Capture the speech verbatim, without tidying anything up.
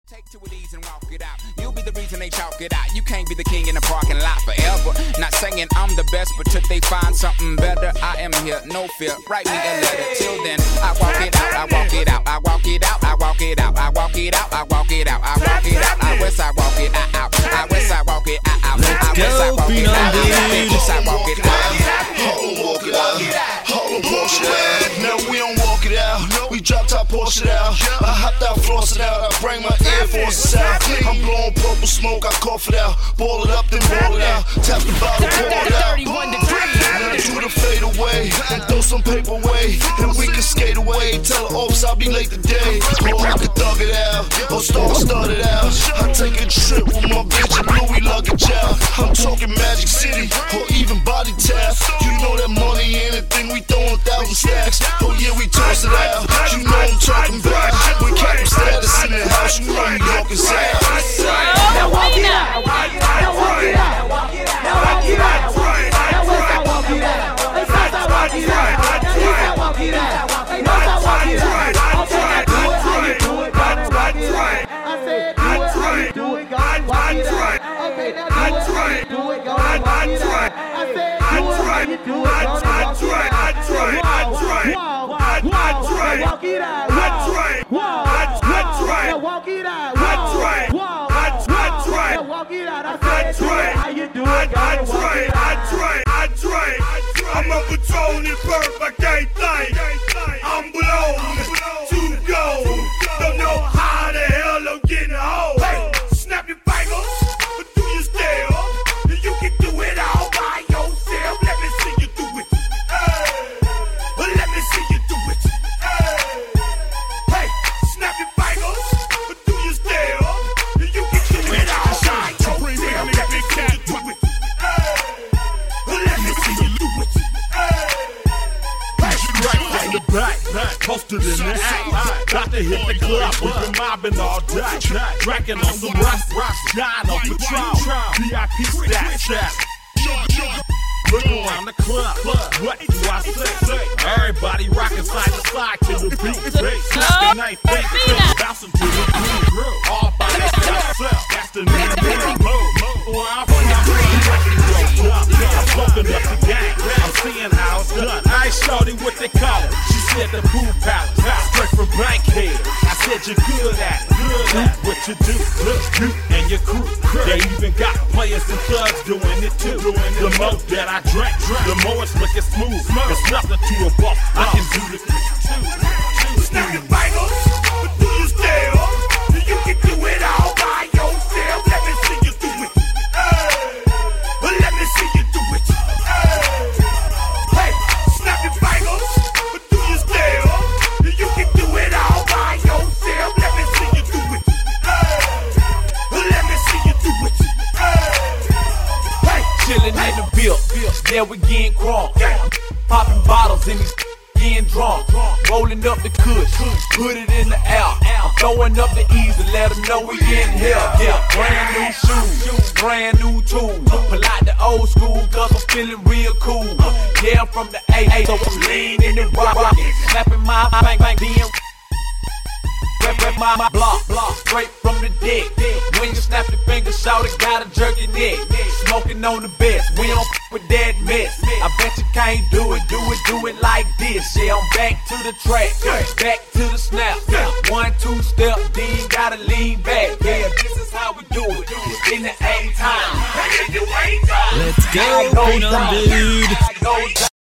Take two of these and walk it out. You'll be the reason they chalk it out. You can't be the king in the parking lot forever. Not saying I'm the best, but till they find something better, I am here, no fear. Write me a letter. Till then, I walk it out, I walk it out, I walk it out, I walk it out, I walk it out, I walk it out, I walk it out, I west I walk it out, I west I walk it out, I west I walk it out, I west I walk it out. Hold on, walk it out. Hold on, Porsche it out. Now we don't walk it out. We drop top Porsche it out. I hopped out, floss it out. I bring my Air Forces out. I'm blowing purple smoke. I cough it out. Ball it up, then ball it out. Tap the bottle, pour it out. Now do the fade away and throw some paper away, and we can skate away. Tell the ops I'll be late today. Or I can thug it out, or start start it out. I take a trip with my bitch and Louis luggage out. I'm talking Magic City or even Body Tap. You know that money ain't a thing, we throwin' thousand stacks. Oh yeah, we toss it out. You know I'm talking about when Captain Status in the house. You know New York is out. Now walk it out. Now walk it out. Now walk it out. Now walk it out. Now west I walk it out. Now south I walk it out. Now east I walk it out. Now north I walk it out. Okay, now do it how you do it, gonna walk it out. I said do it how you do it, gonna walk it out. Okay, now do it how you do it, gonna walk it out. I said do it how you do it, gonna walk it out. Wow, wow, wow, now walk it out. Wow, wow, now walk it out. Wow, wow, now walk it out. I said do it how you do it, gonna walk it out. I'm a patrolling perp, I can't think. I'm blown to go. Don't know how the hell I'm getting home. Hey, snap your fingers, but do you still? You can do it all by yourself. Let me see you do it. Hey, let me see you do it. Hey, hey, snap your fingers, but do you still? You can do it all by yourself. Let me see you do it. Hey, let me see you do it. Back, back, posted in the act. Got to hit the club, we've been mobbing all day. Drinking on some rocks, rocks, dying on Patron. V I P stat, stat. Look around the club, what do I say? Everybody rocking side to side to the beat. Snapping night things, bouncing to the groove. All by yourself, that's the new move. I'm smoking up the gang, I'm seeing how it's done. I ain't shorty what they call it. She said the pool palace, straight from Bankhead. I said you're good at it, good at what you do. Look, you and your crew, they even got players and thugs doing it too. The more that I drink, the more it's looking smooth. It's nothing to a boss, I can do this too. Snap your fingers, but do you still? You can do it all by yourself. Let me see you do it. Hey, let me see you do it. Hey, snap your fingers, but do you still? You can do it all by yourself. Let me see you do it. Hey, let me see you do it. Hey, chillin' in the bill, yeah we getting crunk. Popping bottles in these getting drunk. Rolling up the kush, put it in the air. I'm throwing up the easy, let them know we getting hell. Yeah, brand new shoes, brand new tools. Pull out the old school, cause I'm feeling real cool. Yeah, I'm from the A, so I'm leaning and rockin'. Slapping my bang bang, then rep rep my, my block, block, straight from the dick. When you snap your fingers, shout it, gotta jerk your neck. Smoking on the best, we don't f with that mess. I bet you can't do it, do it, do it like this. Yeah, I'm back to the track, back to the snap. One, two step, then gotta lean back. Yeah, this is how we do it, in the A time. Let's go, Phenom Dude.